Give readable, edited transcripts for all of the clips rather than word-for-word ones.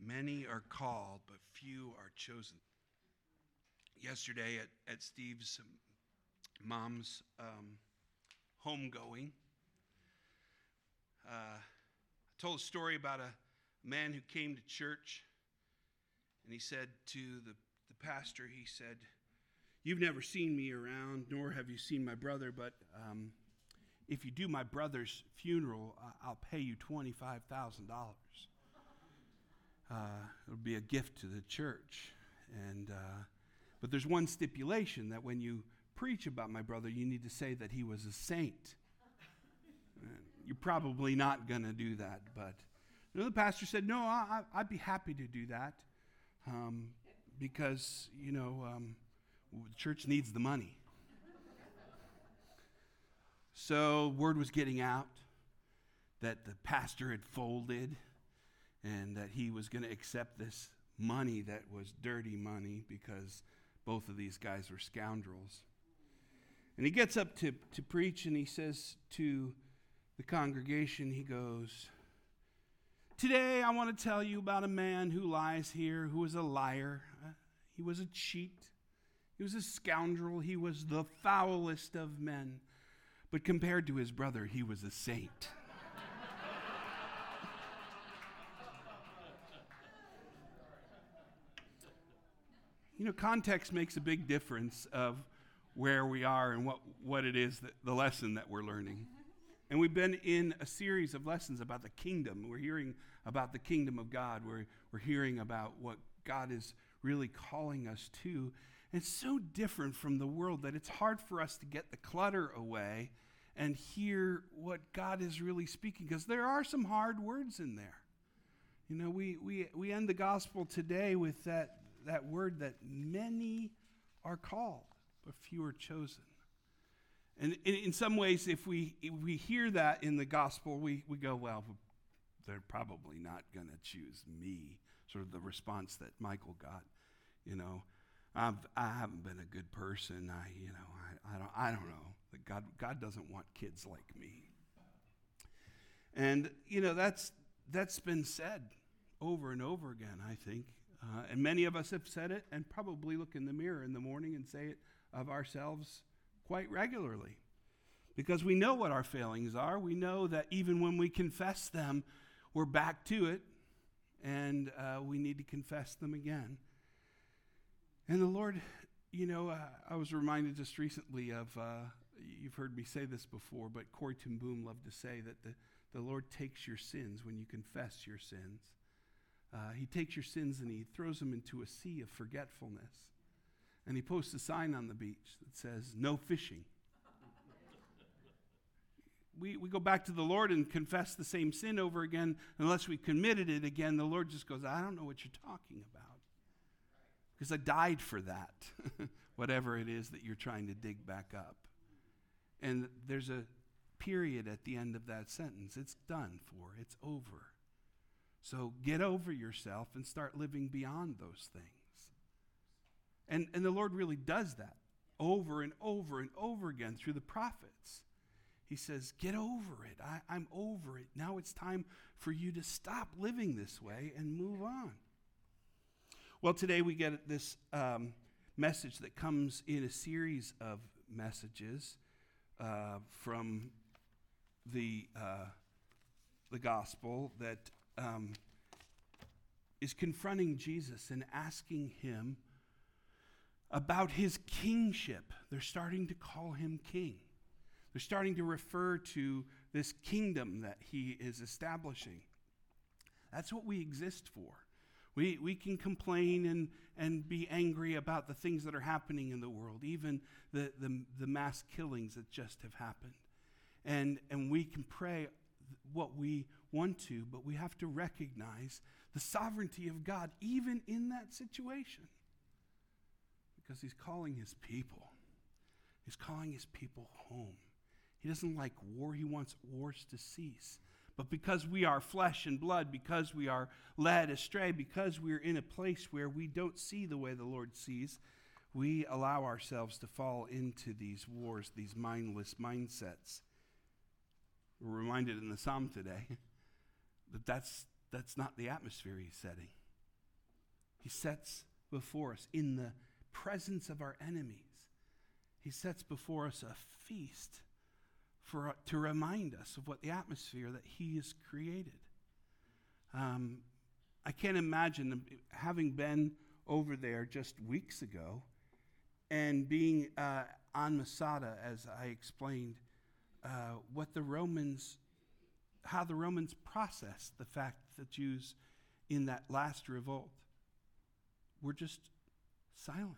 Many are called, but few are chosen. Yesterday at Steve's mom's homegoing, I told a story about a man who came to church, and he said to the pastor, he said, "You've never seen me around, nor have you seen my brother, but if you do my brother's funeral, I'll pay you $25,000. It'll be a gift to the church. But there's one stipulation, that when you preach about my brother, you need to say that he was a saint." You're probably not going to do that, but the pastor said, "No, I'd be happy to do that because, the church needs the money." So word was getting out that the pastor had folded and that he was going to accept this money that was dirty money because both of these guys were scoundrels. And he gets up to preach, and he says to the congregation, he goes, "Today I want to tell you about a man who lies here who was a liar. He was a cheat. He was a scoundrel. He was the foulest of men. But compared to his brother, he was a saint." Context makes a big difference of where we are and what it is, the lesson that we're learning. And we've been in a series of lessons about the kingdom. We're hearing about the kingdom of God. We're hearing about what God is really calling us to. And it's so different from the world that it's hard for us to get the clutter away and hear what God is really speaking, because there are some hard words in there. We end the gospel today with that word that many are called, but few are chosen. And in some ways, if we hear that in the gospel, we go, well, they're probably not going to choose me, sort of the response that Michael got. I haven't been a good person. I don't know. God doesn't want kids like me. And that's been said over and over again, I think. And many of us have said it, and probably look in the mirror in the morning and say it of ourselves quite regularly, because we know what our failings are. We know that even when we confess them, we're back to it, and we need to confess them again. And the Lord, I was reminded just recently of, you've heard me say this before, but Corrie ten Boom loved to say that the Lord takes your sins when you confess your sins. He takes your sins and he throws them into a sea of forgetfulness. And he posts a sign on the beach that says, "No fishing." We go back to the Lord and confess the same sin over again. Unless we committed it again, the Lord just goes, "I don't know what you're talking about. Because I died for that," whatever it is that you're trying to dig back up. And there's a period at the end of that sentence. It's done for. It's over. So get over yourself and start living beyond those things. And the Lord really does that over and over and over again through the prophets. He says, get over it. I'm over it. Now it's time for you to stop living this way and move on. Well, today we get this message that comes in a series of messages from the gospel that is confronting Jesus and asking him about his kingship. They're starting to call him king. They're starting to refer to this kingdom that he is establishing. That's what we exist for. We can complain and be angry about the things that are happening in the world, even the mass killings that just have happened. And we can pray what we want to, but we have to recognize the sovereignty of God even in that situation. Because he's calling his people. He's calling his people home. He doesn't like war. He wants wars to cease. But because we are flesh and blood, because we are led astray, because we're in a place where we don't see the way the Lord sees, we allow ourselves to fall into these wars, these mindless mindsets. We're reminded in the psalm today that that's not the atmosphere he's setting. He sets before us in the presence of our enemies. He sets before us a feast to remind us of what the atmosphere that he has created. I can't imagine having been over there just weeks ago and being on Masada, as I explained, how the Romans processed the fact that Jews in that last revolt were just silent.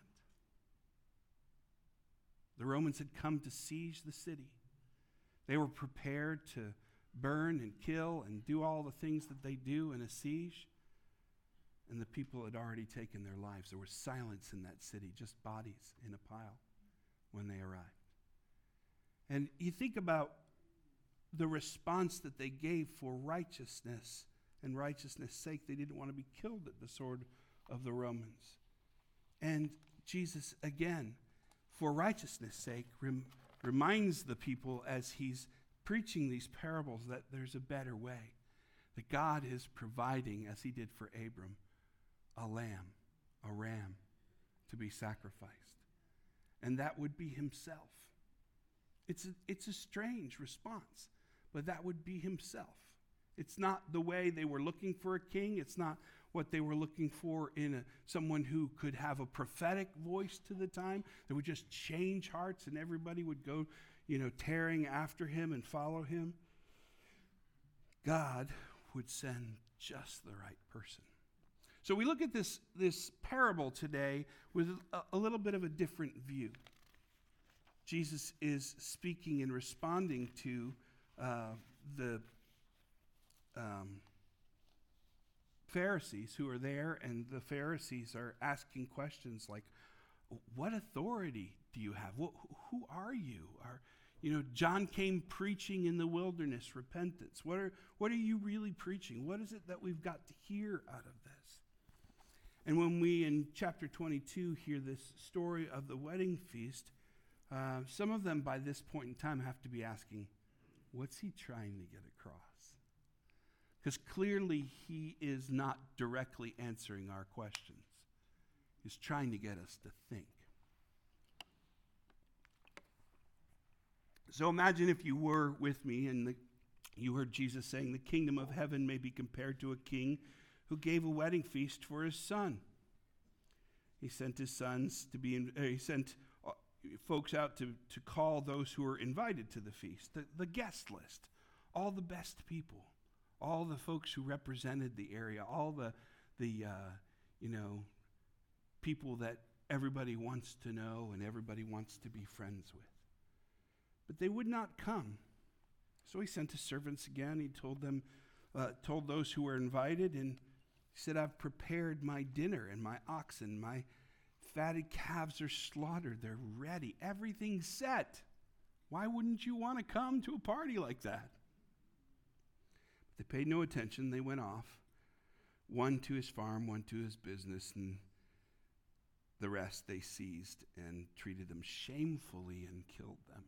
The Romans had come to siege the city. They were prepared to burn and kill and do all the things that they do in a siege. And the people had already taken their lives. There was silence in that city, just bodies in a pile when they arrived. And you think about the response that they gave for righteousness and righteousness' sake. They didn't want to be killed at the sword of the Romans. And Jesus, again, for righteousness' sake, reminds the people as he's preaching these parables that there's a better way, that God is providing, as he did for Abram, a ram to be sacrificed. And that would be himself. It's a strange response, but that would be himself. It's not the way they were looking for a king. It's not what they were looking for in someone who could have a prophetic voice to the time that would just change hearts and everybody would go, tearing after him and follow him. God would send just the right person. So we look at this parable today with a little bit of a different view. Jesus is speaking and responding to the Pharisees who are there, and the Pharisees are asking questions like, what authority do you have? Who are you? John came preaching in the wilderness repentance. What are you really preaching? What is it that we've got to hear out of this? And when we, in chapter 22, hear this story of the wedding feast, some of them by this point in time have to be asking, what's he trying to get across? Because clearly he is not directly answering our questions. He's trying to get us to think. So imagine if you were with me and you heard Jesus saying, the kingdom of heaven may be compared to a king who gave a wedding feast for his son. He sent his sons to be, he sent folks out to call those who were invited to the feast, the guest list, all the best people, all the folks who represented the area, all the people that everybody wants to know and everybody wants to be friends with. But they would not come. So he sent his servants again. He told those who were invited, and he said, I've prepared my dinner and my oxen, my fatted calves are slaughtered. They're ready. Everything's set. Why wouldn't you want to come to a party like that? But they paid no attention. They went off, one to his farm, one to his business, and the rest they seized and treated them shamefully and killed them.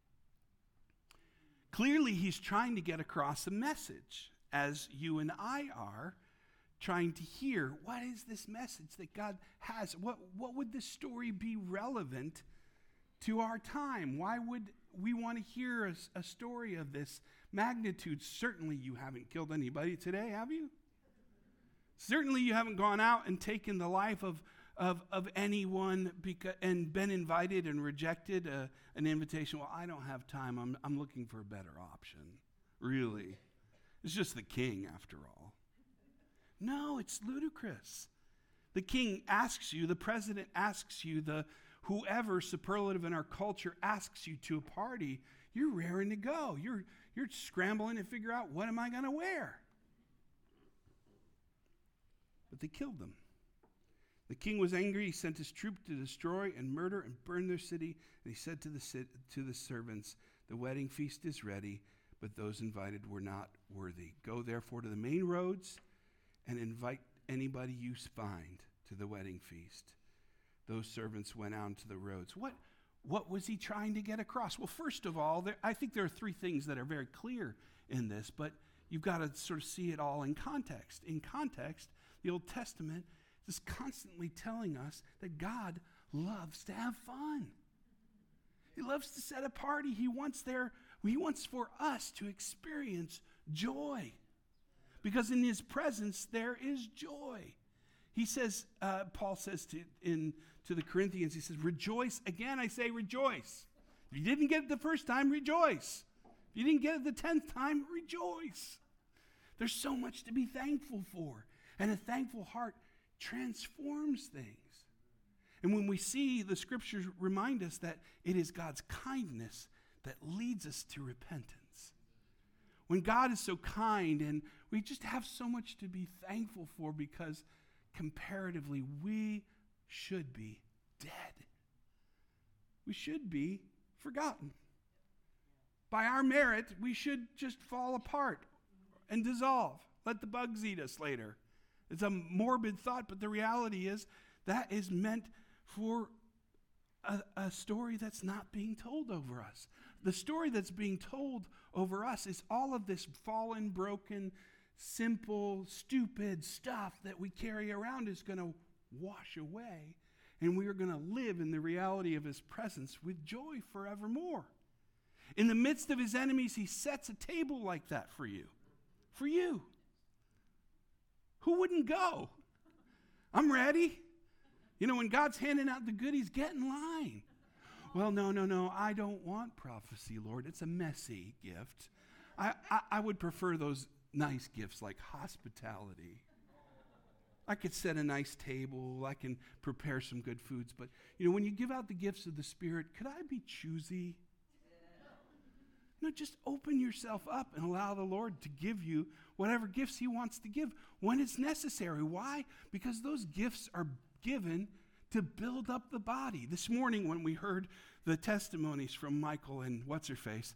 Clearly, he's trying to get across a message, as you and I are trying to hear. What is this message that God has? What would this story be relevant to our time? Why would we want to hear a story of this magnitude? Certainly you haven't killed anybody today, have you? Certainly you haven't gone out and taken the life of anyone and been invited and rejected an invitation. Well, I don't have time. I'm looking for a better option. Really? It's just the king, after all. No, it's ludicrous. The king asks you, the president asks you, whoever superlative in our culture asks you to a party, you're raring to go. You're scrambling to figure out, what am I going to wear? But they killed them. The king was angry. He sent his troop to destroy and murder and burn their city. And he said to the servants, the wedding feast is ready, but those invited were not worthy. Go therefore to the main roads and invite anybody you find to the wedding feast. Those servants went out to the roads. What was he trying to get across? Well, first of all, I think there are three things that are very clear in this, but you've got to sort of see it all in context. In context, the Old Testament, is constantly telling us that God loves to have fun. He loves to set a party. He wants for us to experience joy. Because in his presence there is joy. He says, Paul says to the Corinthians, he says, rejoice. Again, I say rejoice. If you didn't get it the first time, rejoice. If you didn't get it the 10th time, rejoice. There's so much to be thankful for. And a thankful heart transforms things. And when we see the scriptures remind us that it is God's kindness that leads us to repentance. When God is so kind, and we just have so much to be thankful for, because comparatively we should be dead. We should be forgotten. By our merit, we should just fall apart and dissolve. Let the bugs eat us later. It's a morbid thought, but the reality is that is meant for a story that's not being told over us. The story that's being told over us is all of this fallen, broken, simple, stupid stuff that we carry around is going to wash away, and we are going to live in the reality of his presence with joy forevermore. In the midst of his enemies, he sets a table like that for you. For you. Who wouldn't go? I'm ready. You know, when God's handing out the goodies, get in line. Well, no, I don't want prophecy, Lord. It's a messy gift. I would prefer those nice gifts like hospitality. I could set a nice table. I can prepare some good foods. But, you know, when you give out the gifts of the Spirit, could I be choosy? No, just open yourself up and allow the Lord to give you whatever gifts he wants to give when it's necessary. Why? Because those gifts are given to build up the body. This morning when we heard the testimonies from Michael and what's-her-face,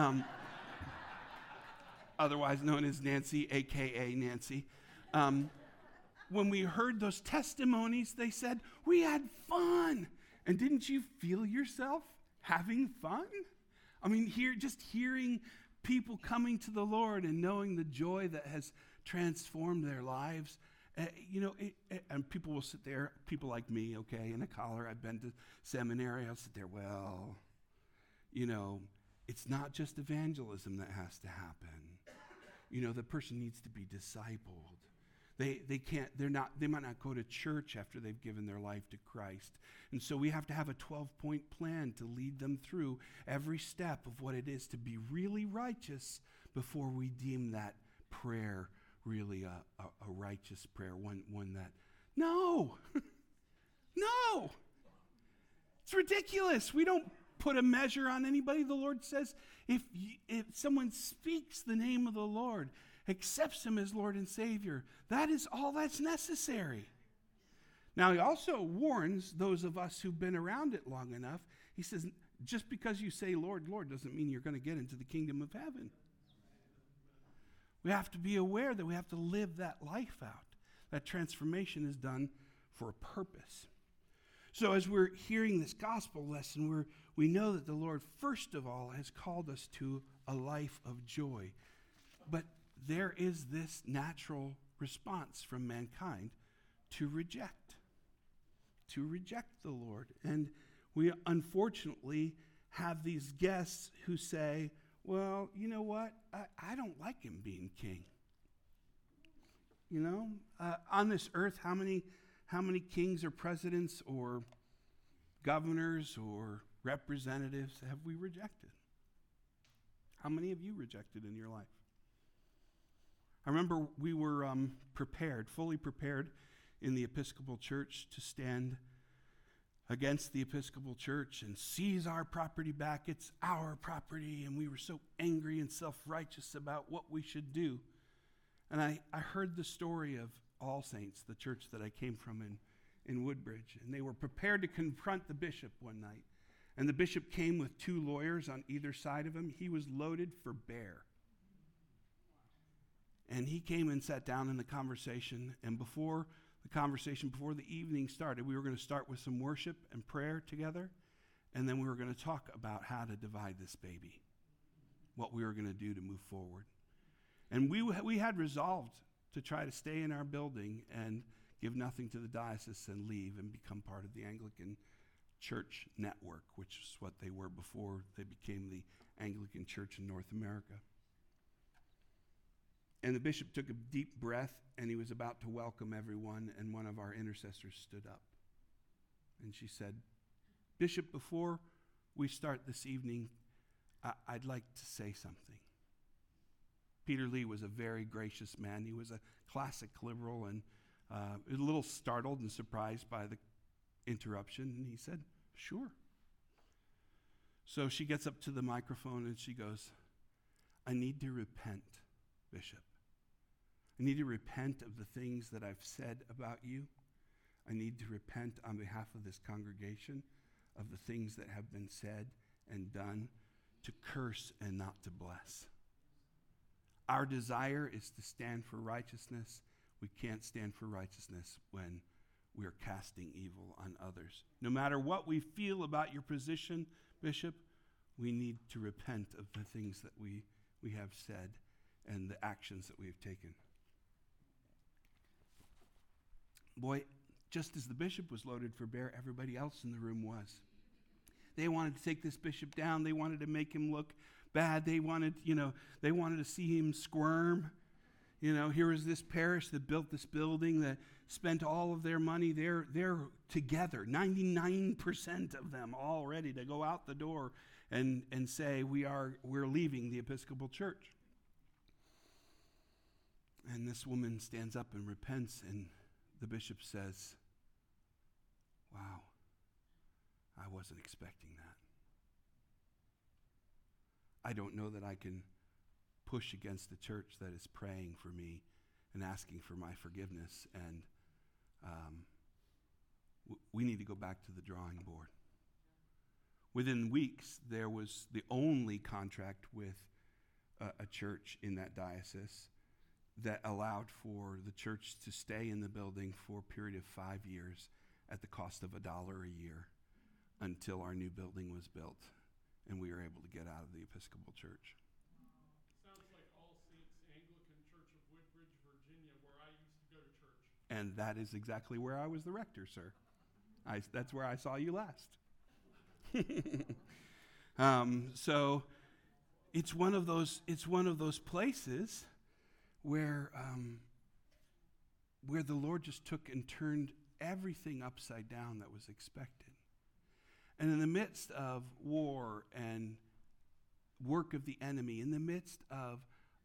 otherwise known as Nancy, a.k.a. Nancy, when we heard those testimonies, they said, we had fun. And didn't you feel yourself having fun? I mean, hearing people coming to the Lord and knowing the joy that has transformed their lives. And people will sit there, people like me, okay, in a collar. I've been to seminary. I'll sit there, well, you know, it's not just evangelism that has to happen. You know, the person needs to be discipled. They might not go to church after they've given their life to Christ. And so we have to have a 12-point plan to lead them through every step of what it is to be really righteous before we deem that prayer really a righteous prayer, one that, no, no, it's ridiculous. We don't put a measure on anybody. The Lord says if someone speaks the name of the Lord, accepts him as Lord and Savior, that is all that's necessary. Now, he also warns those of us who've been around it long enough. He says, just because you say, Lord, Lord, doesn't mean you're going to get into the kingdom of heaven. We have to be aware that we have to live that life out. That transformation is done for a purpose. So as we're hearing this gospel lesson, we know that the Lord, first of all, has called us to a life of joy. But there is this natural response from mankind to reject the Lord. And we unfortunately have these guests who say, well, you know what? I don't like him being king. You know, on this earth, how many kings or presidents or governors or representatives have we rejected? How many have you rejected in your life? I remember we were fully prepared in the Episcopal Church to stand against the Episcopal Church and seize our property back. It's our property, and we were so angry and self-righteous about what we should do. And I heard the story of All Saints, the church that I came from in Woodbridge, and they were prepared to confront the bishop one night. And the bishop came with 2 lawyers on either side of him. He was loaded for bear. And he came and sat down in the conversation, and before the evening started, we were going to start with some worship and prayer together, and then we were going to talk about how to divide this baby, what we were going to do to move forward. And we had resolved to try to stay in our building and give nothing to the diocese and leave and become part of the Anglican Church network, which is what they were before they became the Anglican Church in North America. And the bishop took a deep breath, and he was about to welcome everyone, and one of our intercessors stood up. And she said, "Bishop, before we start this evening, I'd like to say something." Peter Lee was a very gracious man. He was a classic liberal and a little startled and surprised by the interruption. And he said, "Sure." So she gets up to the microphone and she goes, "I need to repent, Bishop. I need to repent of the things that I've said about you. I need to repent on behalf of this congregation of the things that have been said and done to curse and not to bless. Our desire is to stand for righteousness. We can't stand for righteousness when we are casting evil on others. No matter what we feel about your position, Bishop, we need to repent of the things that we have said and the actions that we have taken." Boy, just as the bishop was loaded for bear, everybody else in the room was. They wanted to take this bishop down. They wanted to make him look bad. They wanted to see him squirm. Here was this parish that built this building, that spent all of their money. They're together, 99% of them all ready to go out the door and say, we're leaving the Episcopal Church. And this woman stands up and repents, and the bishop says, "Wow, I wasn't expecting that. I don't know that I can push against the church that is praying for me and asking for my forgiveness, and we need to go back to the drawing board." Within weeks, there was the only contract with a church in that diocese that allowed for the church to stay in the building for a period of 5 years at the cost of $1 a year until our new building was built and we were able to get out of the Episcopal Church. Sounds like All Saints Anglican Church of Woodbridge, Virginia, where I used to go to church. And that is exactly where I was the rector, sir. That's where I saw you last. So it's one of those places where the Lord just took and turned everything upside down that was expected. And in the midst of war and work of the enemy, in the midst of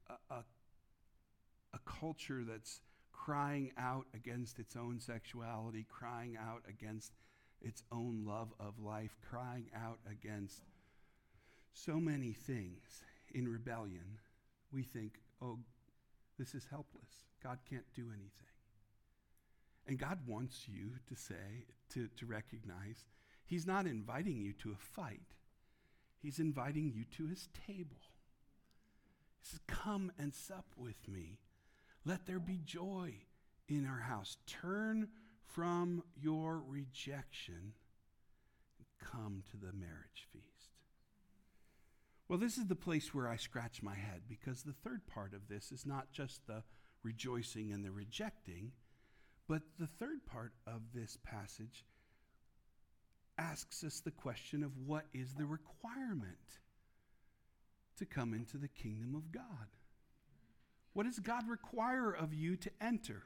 a culture that's crying out against its own sexuality, crying out against its own love of life, crying out against so many things in rebellion, we think, oh, this is helpless. God can't do anything. And God wants you to say, to recognize, He's not inviting you to a fight. He's inviting you to His table. He says, "Come and sup with me. Let there be joy in our house. Turn from your rejection and come to the marriage feast." Well, this is the place where I scratch my head, because the third part of this is not just the rejoicing and the rejecting, but the third part of this passage asks us the question of what is the requirement to come into the kingdom of God? What does God require of you to enter?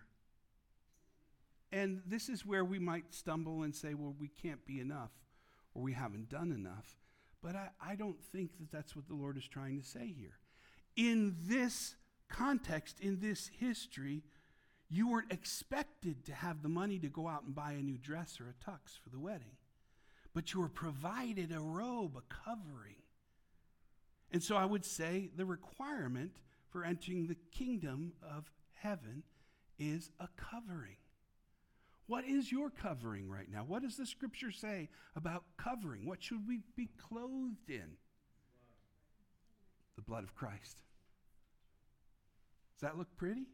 And this is where we might stumble and say, well, we can't be enough, or we haven't done enough. But I don't think that that's what the Lord is trying to say here. In this context, in this history, you weren't expected to have the money to go out and buy a new dress or a tux for the wedding. But you were provided a robe, a covering. And so I would say the requirement for entering the kingdom of heaven is a covering. What is your covering right now? What does the scripture say about covering? What should we be clothed in? The blood of Christ. Does that look pretty?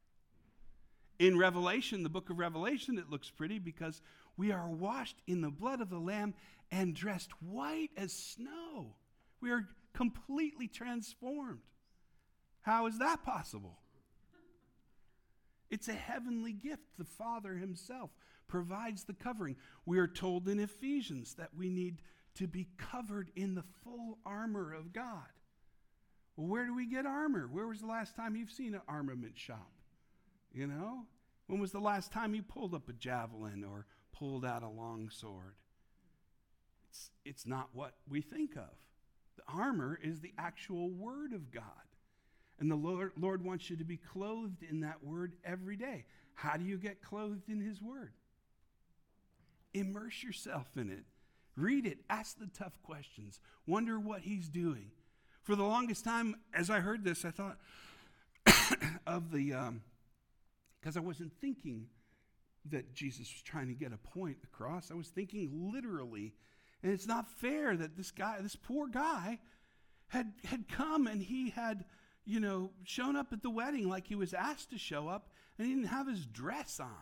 In Revelation, the book of Revelation, it looks pretty because we are washed in the blood of the Lamb and dressed white as snow. We are completely transformed. How is that possible? It's a heavenly gift. The Father himself provides the covering. We are told in Ephesians that we need to be covered in the full armor of God. Well, where do we get armor? Where was the last time you've seen an armament shop? You know? When was the last time you pulled up a javelin or pulled out a long sword? It's not what we think of. The armor is the actual Word of God. And the Lord wants you to be clothed in that Word every day. How do you get clothed in His Word? Immerse yourself in it. Read it. Ask the tough questions. Wonder what He's doing. For the longest time, as I heard this, I thought of because I wasn't thinking that Jesus was trying to get a point across. I was thinking literally. And it's not fair that this poor guy, had come and he had, shown up at the wedding like he was asked to show up, and he didn't have his dress on.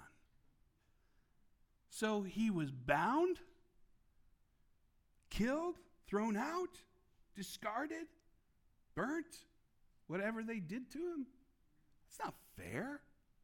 So he was bound, killed, thrown out, discarded, burnt, whatever they did to him. It's not fair.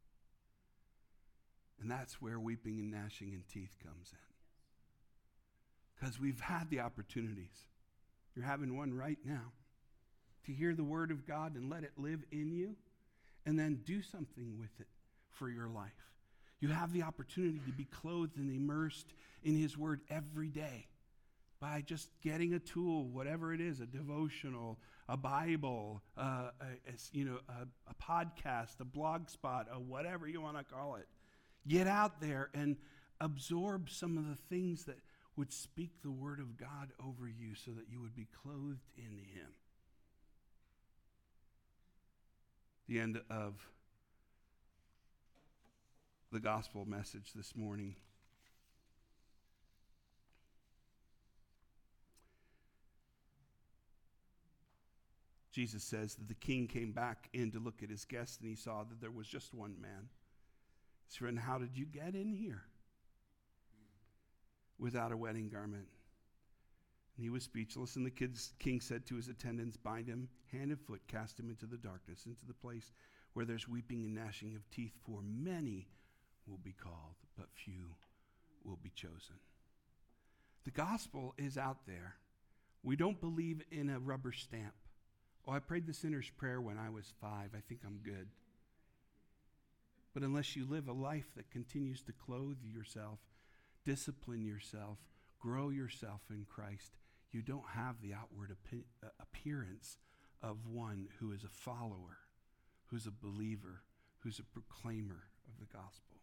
And that's where weeping and gnashing of teeth comes in. Because we've had the opportunities. You're having one right now to hear the Word of God and let it live in you, and then do something with it for your life. You have the opportunity to be clothed and immersed in His Word every day by just getting a tool, whatever it is, a devotional, a Bible, a podcast, a blog spot, whatever you want to call it. Get out there and absorb some of the things that would speak the Word of God over you so that you would be clothed in Him. The end of the gospel message this morning. Jesus says that the king came back in to look at his guests, and he saw that there was just one man. He said, "Friend, how did you get in here without a wedding garment?" And he was speechless, and the king said to his attendants, "Bind him hand and foot, cast him into the darkness, into the place where there's weeping and gnashing of teeth, for many will be called, but few will be chosen." The gospel is out there. We don't believe in a rubber stamp. I prayed the sinner's prayer when I was 5. I think I'm good. But unless you live a life that continues to clothe yourself, discipline yourself, grow yourself in Christ, you don't have the outward appearance of one who is a follower, who's a believer, who's a proclaimer of the gospel.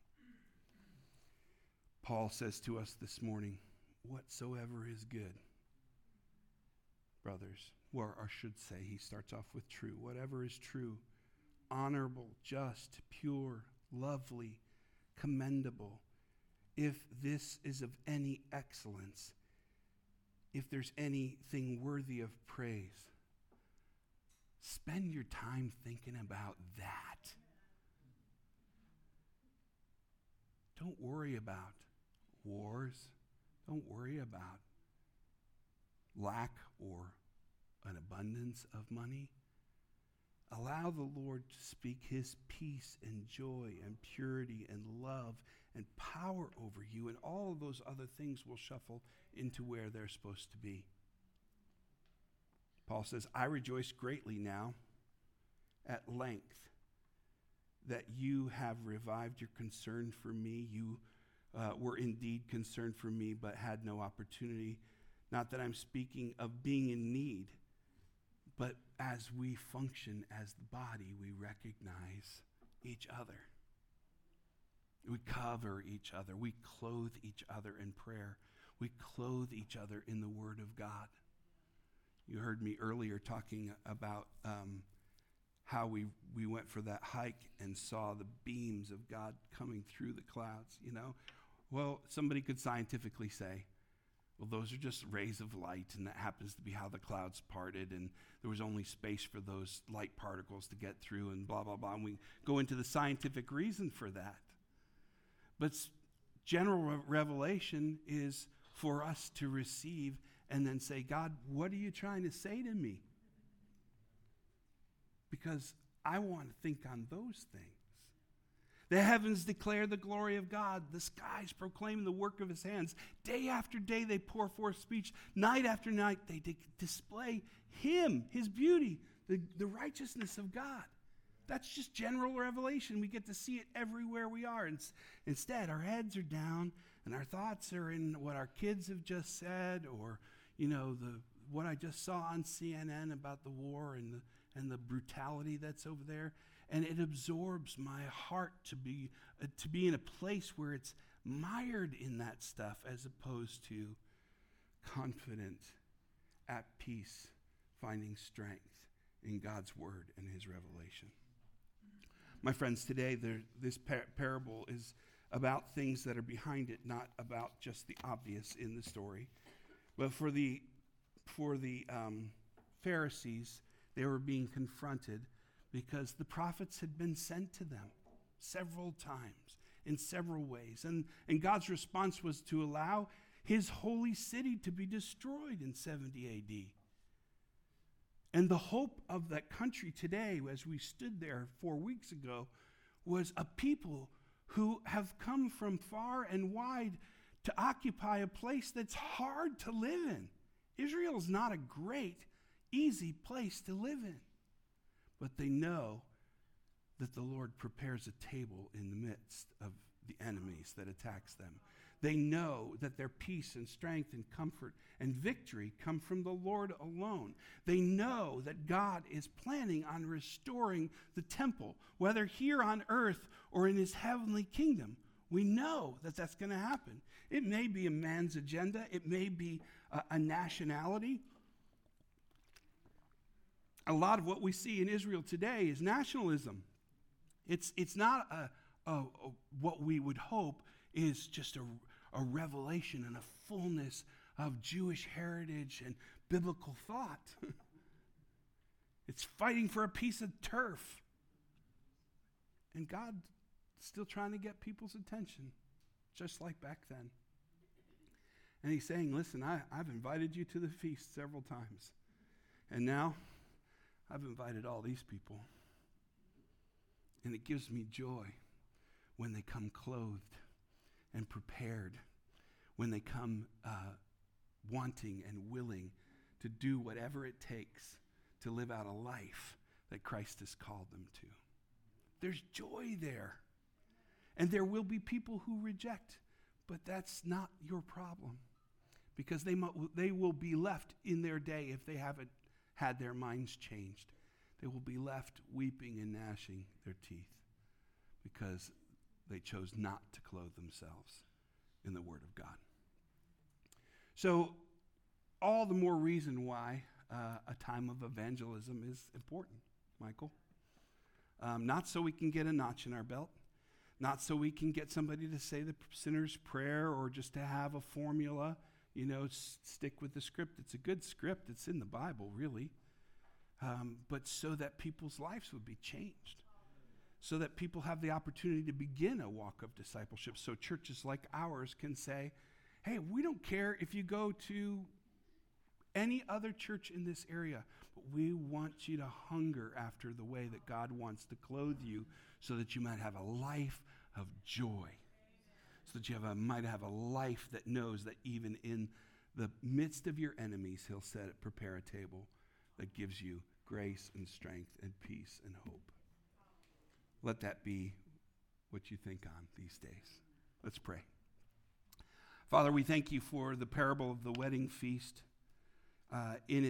Paul says to us this morning, whatsoever is good, brothers, or I should say, he starts off with true, whatever is true, honorable, just, pure, lovely, commendable, if this is of any excellence, if there's anything worthy of praise, spend your time thinking about that. Don't worry about wars. Don't worry about lack or an abundance of money. Allow the Lord to speak His peace and joy and purity and love and power over you, and all of those other things will shuffle into where they're supposed to be. Paul says, "I rejoice greatly now at length that you have revived your concern for me. You were indeed concerned for me, but had no opportunity. Not that I'm speaking of being in need, but as we function as the body, we recognize each other. We cover each other. We clothe each other in prayer. We clothe each other in the Word of God." You heard me earlier talking about how we went for that hike and saw the beams of God coming through the clouds, Well, somebody could scientifically say, well, those are just rays of light, and that happens to be how the clouds parted, and there was only space for those light particles to get through, and blah, blah, blah. And we go into the scientific reason for that. But general revelation is for us to receive and then say, "God, what are you trying to say to me?" Because I want to think on those things. The heavens declare the glory of God. The skies proclaim the work of his hands. Day after day they pour forth speech. Night after night they display him, his beauty, the righteousness of God. That's just general revelation. We get to see it everywhere we are. Instead, our heads are down and our thoughts are in what our kids have just said, or what I just saw on CNN about the war and the brutality that's over there. And it absorbs my heart to be in a place where it's mired in that stuff, as opposed to confident, at peace, finding strength in God's word and his revelation. My friends, today this parable is about things that are behind it, not about just the obvious in the story. But for the Pharisees, they were being confronted because the prophets had been sent to them several times in several ways. And God's response was to allow his holy city to be destroyed in 70 AD. And the hope of that country today, as we stood there 4 weeks ago, was a people who have come from far and wide to occupy a place that's hard to live in. Israel is not a great, easy place to live in. But they know that the Lord prepares a table in the midst of the enemies that attacks them. They know that their peace and strength and comfort and victory come from the Lord alone. They know that God is planning on restoring the temple, whether here on earth or in his heavenly kingdom. We know that that's going to happen. It may be a man's agenda. It may be a nationality. A lot of what we see in Israel today is nationalism. It's not what we would hope is just a revelation and a fullness of Jewish heritage and biblical thought. It's fighting for a piece of turf. And God's still trying to get people's attention, just like back then. And he's saying, listen, I've invited you to the feast several times. And now I've invited all these people. And it gives me joy when they come clothed and prepared, when they come wanting and willing to do whatever it takes to live out a life that Christ has called them to. There's joy there. And there will be people who reject, but that's not your problem, because they will be left in their day if they haven't had their minds changed. They will be left weeping and gnashing their teeth because they chose not to clothe themselves in the Word of God. So, all the more reason why a time of evangelism is important, Michael. Not so we can get a notch in our belt, not so we can get somebody to say the sinner's prayer or just to have a formula, stick with the script. It's a good script. It's in the Bible, really. But so that people's lives would be changed, so that people have the opportunity to begin a walk of discipleship, so churches like ours can say, hey, we don't care if you go to any other church in this area, but we want you to hunger after the way that God wants to clothe you so that you might have a life of joy, so that you might have a life that knows that even in the midst of your enemies, he'll prepare a table that gives you grace and strength and peace and hope. Let that be what you think on these days. Let's pray. Father, we thank you for the parable of the wedding feast. In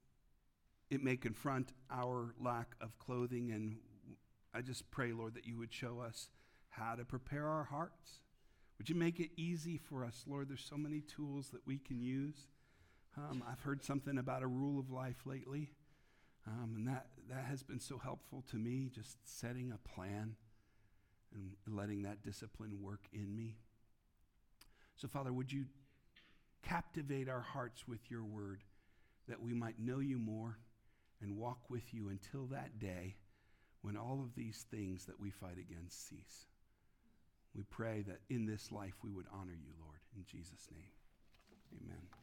it may confront our lack of clothing, and I just pray, Lord, that you would show us how to prepare our hearts. Would you make it easy for us, Lord? There's so many tools that we can use. I've heard something about a rule of life lately, and that has been so helpful to me, just setting a plan and letting that discipline work in me. So, Father, would you captivate our hearts with your word, that we might know you more and walk with you until that day when all of these things that we fight against cease. We pray that in this life we would honor you, Lord. In Jesus' name, amen.